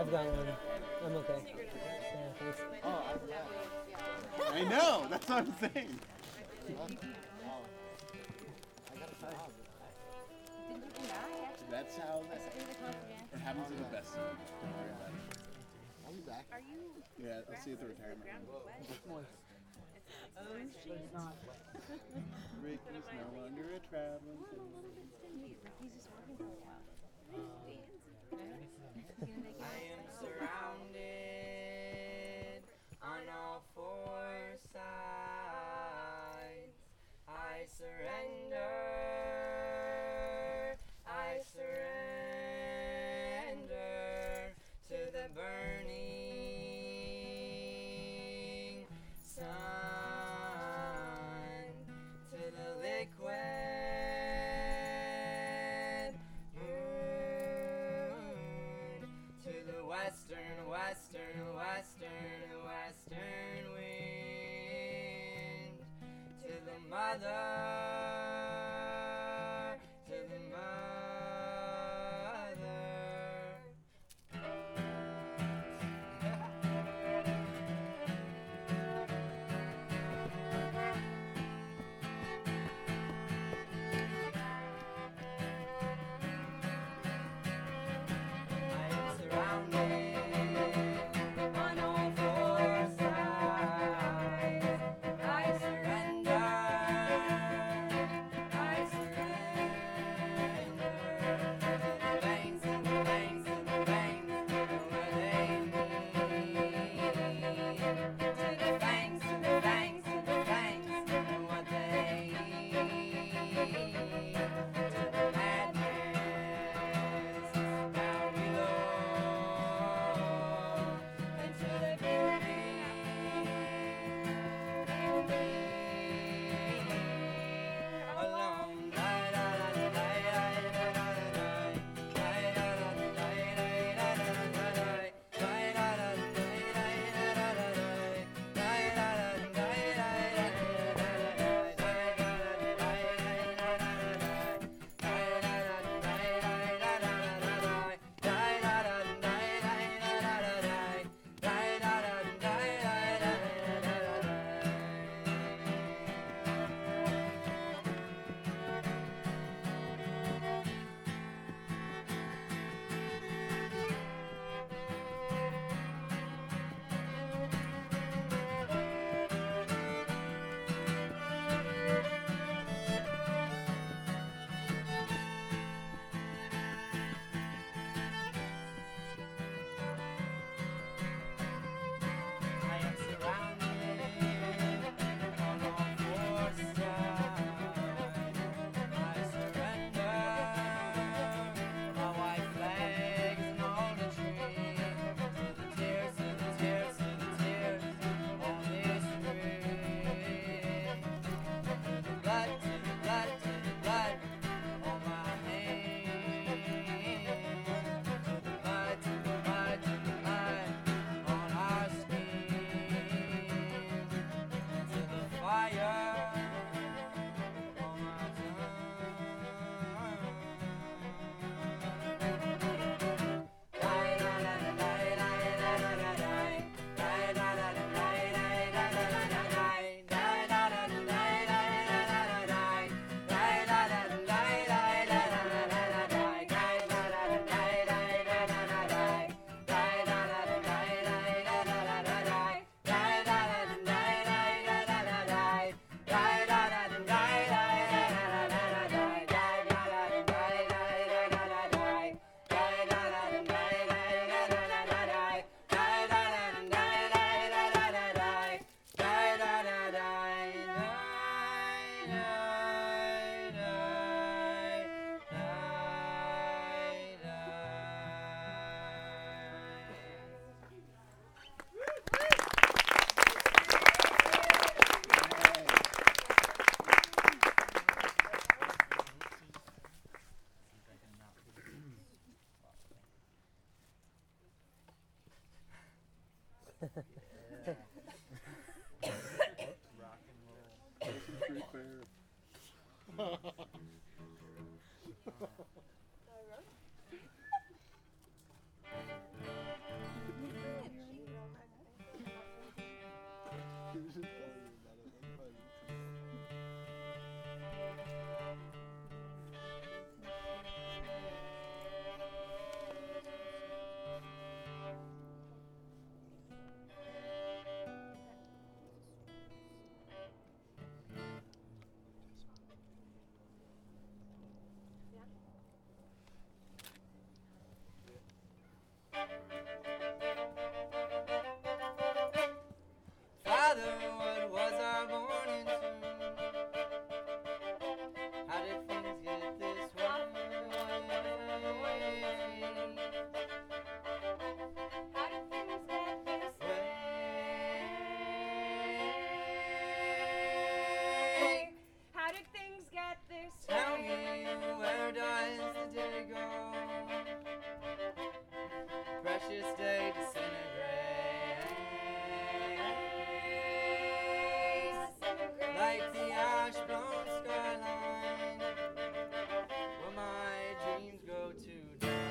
I've got one. I'm okay. Yeah, thanks. Oh, I know. That's what I'm saying. Did you come back? That's how I sent you the contraband. it happens to the best. Don't worry about it. I'll be back. Are you? Yeah, I'll see you at the retirement. Rick is no longer a traveling. He's just working for a while. I am surrounded on all four sides. I surrender. I surrender to the burning sun, to the liquid moon, to the western wind, to the mother, to the mother. I am surrounded on all four sides. I surrender. I surrender to the veins and the veins and the veins where they meet. To the fangs and the fangs and the fangs what they eat. To the madness down below and to the beauty alone. I am surrounded on all four sides. I surrender my white flags and all the trees to the tears, to the tears, to the tears on this grave. To the blood, to the blood, to the blood on my hands. To the mud, to the mud, to the mud on our skin, to the fire on my Pretty fair. precious day disintegrates like the ash-blown skyline where my dreams go to die.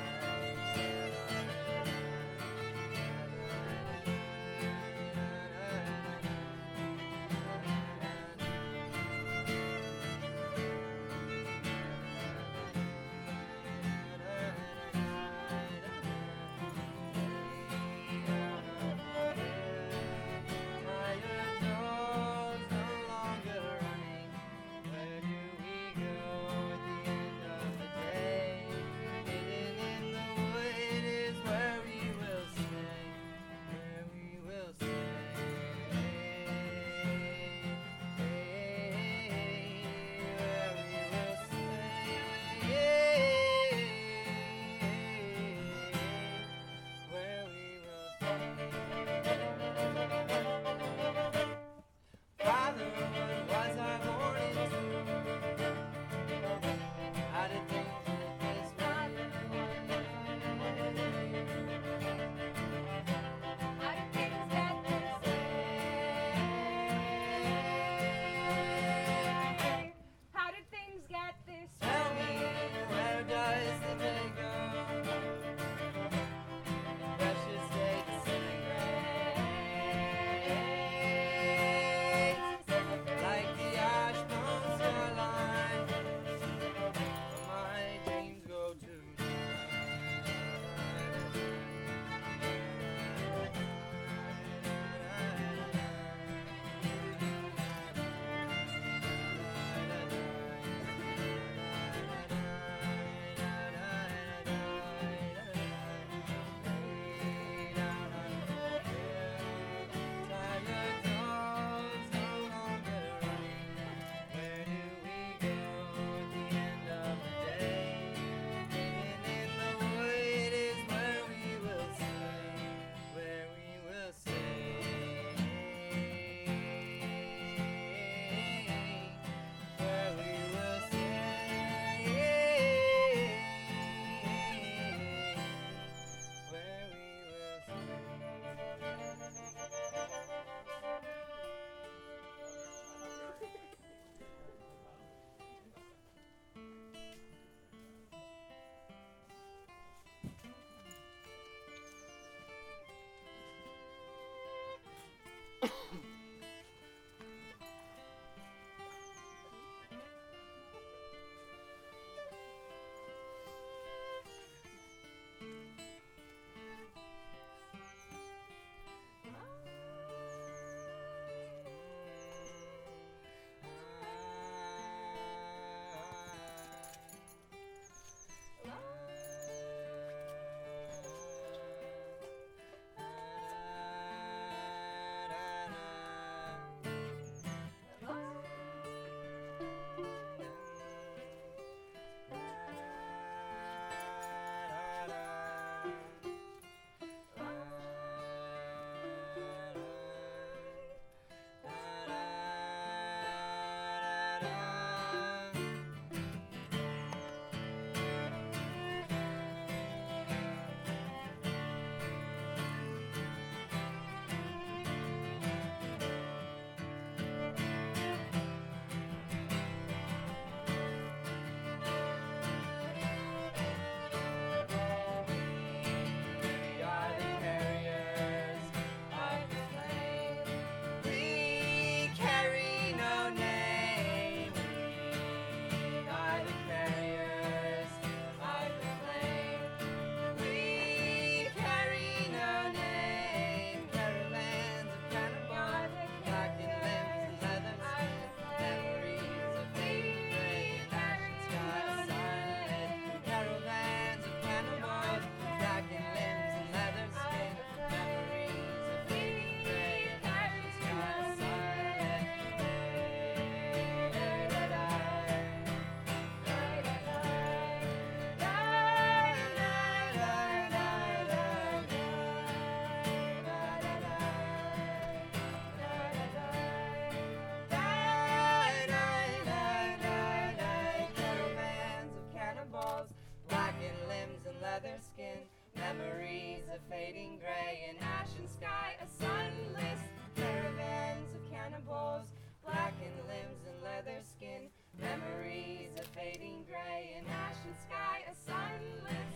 Memories of fading gray, an ashen sky, a sunless caravans of cannibals, blackened limbs and leather skin. Memories of fading gray, an ashen sky, a sunless.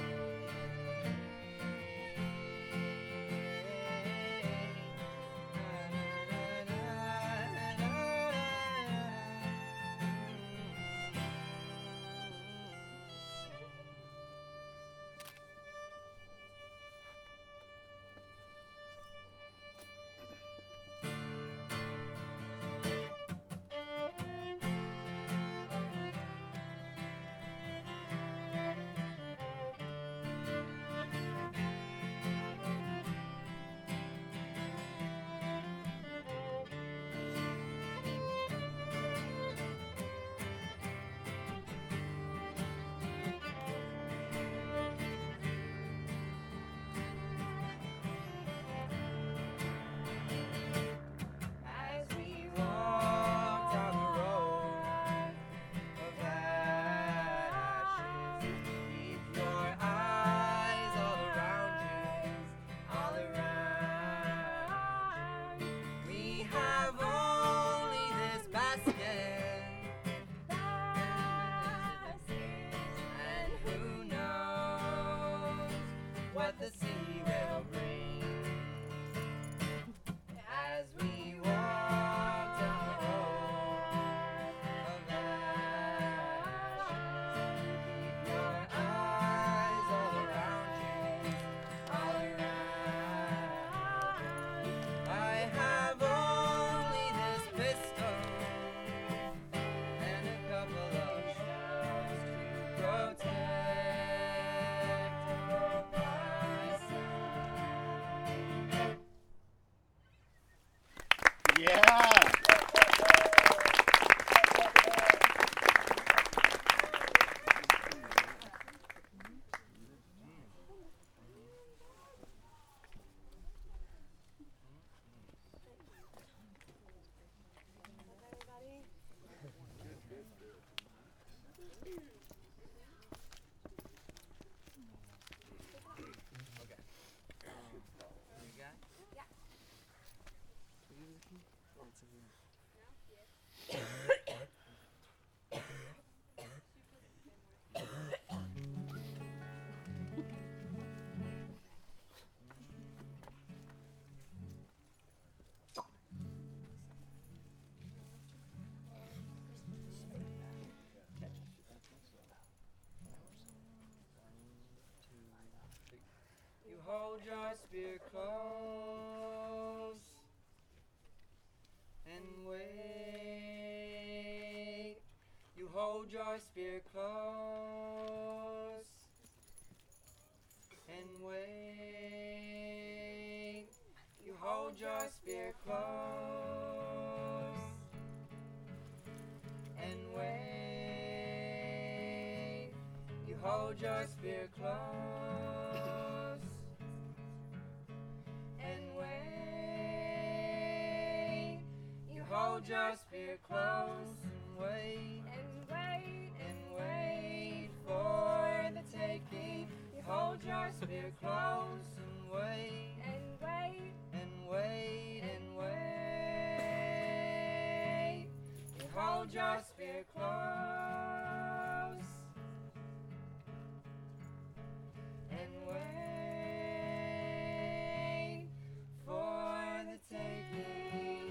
As we walk down the road of ashes, keep your eyes all around you, all around. We have only this basket, and who knows what the sea will bring. As we walk down the road of ashes, keep your eyes all around you, all around. I have only this pistol and a couple of shells to protect myself. Yeah. You got? You hold your spear close and wait. You hold your spear close and wait. You hold your spear close and wait. You hold your spear close and wait. You hold your spear close and wait and wait for the taking. You hold your spear close and wait and wait and wait and wait. You hold your spear close and wait for the taking.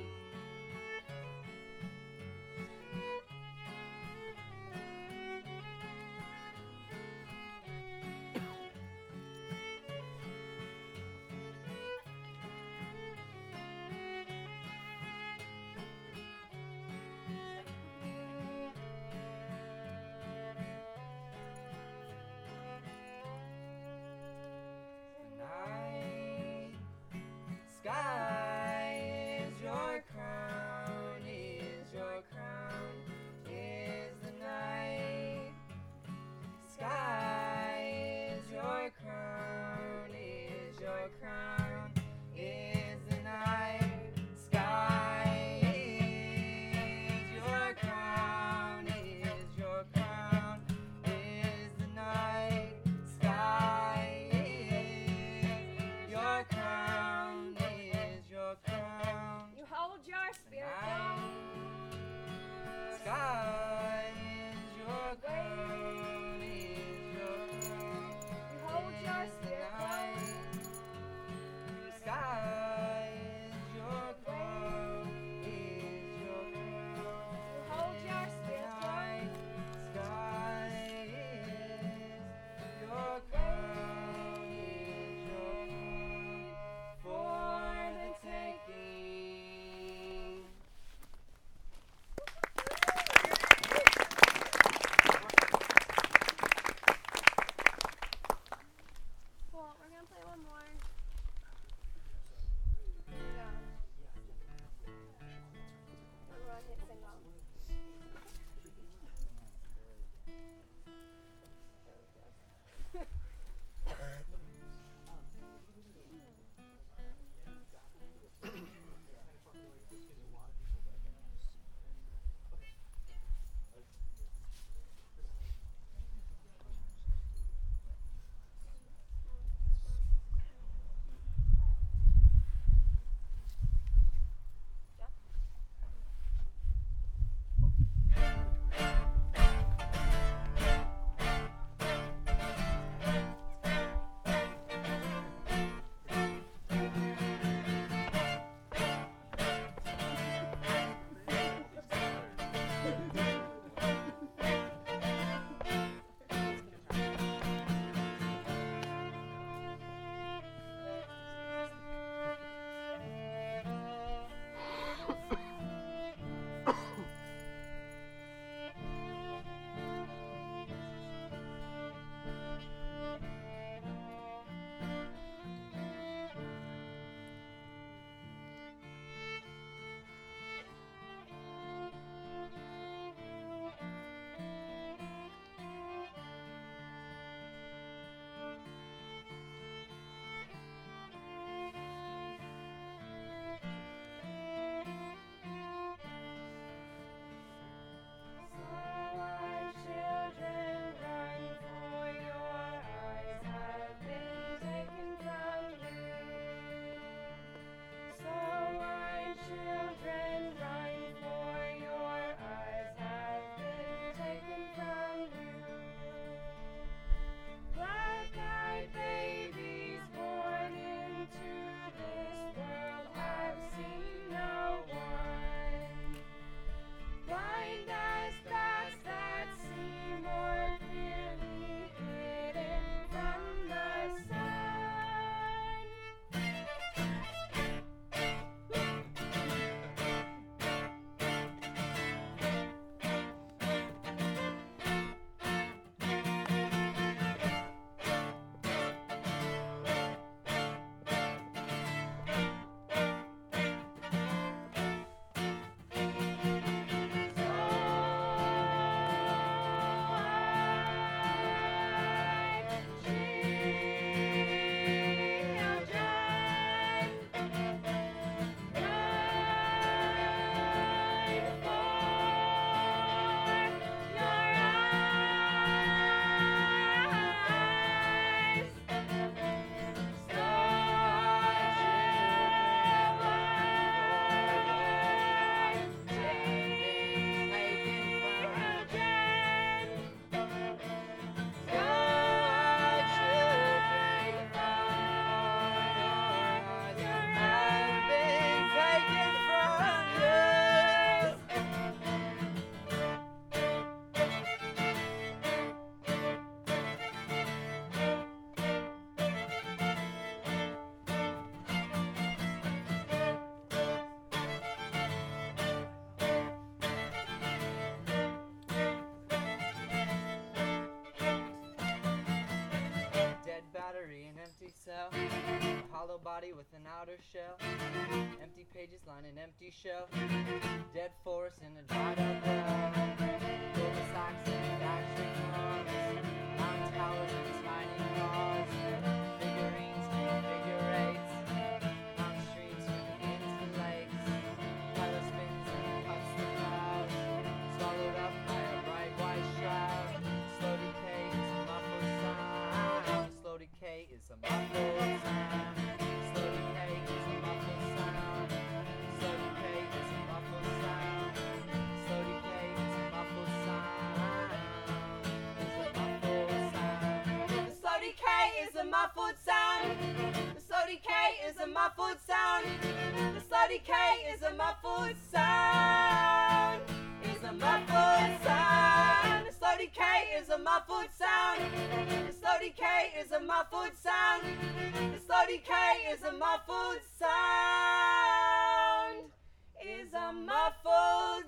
cell, a hollow body with an outer shell, empty pages line an empty shelf, dead forest in a dried up well, golden socks and factory cars, mountain towers and tiny cars, figurines and figure eights, mountain streets turning into lakes, color spins and cuts the clouds, swallowed up by a bright white shroud. Slow decay is a muffled sound. Slow decay is a muffled sound. Slow decay is a muffled sound. Slow decay is a muffled sound. Slow decay is a muffled sound. Is a muffled sound. The slow decay is a muffled sound. The slow decay is a muffled sound. The slow decay is a muffled sound. Is a muffled sound. The slow decay is a muffled sound. The slow decay is a muffled sound. The slow decay is a muffled sound. Is a muffled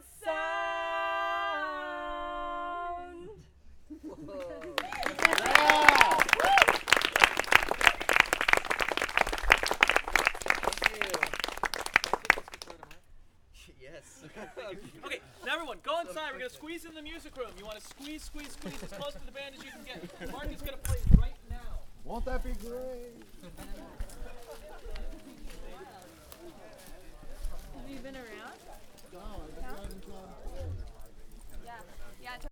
sound. Whoa. Yes. Okay, now everyone, go inside. We're gonna squeeze in the music room. You want to squeeze as close to the band as you can get. Mark is gonna play right now. Won't that be great?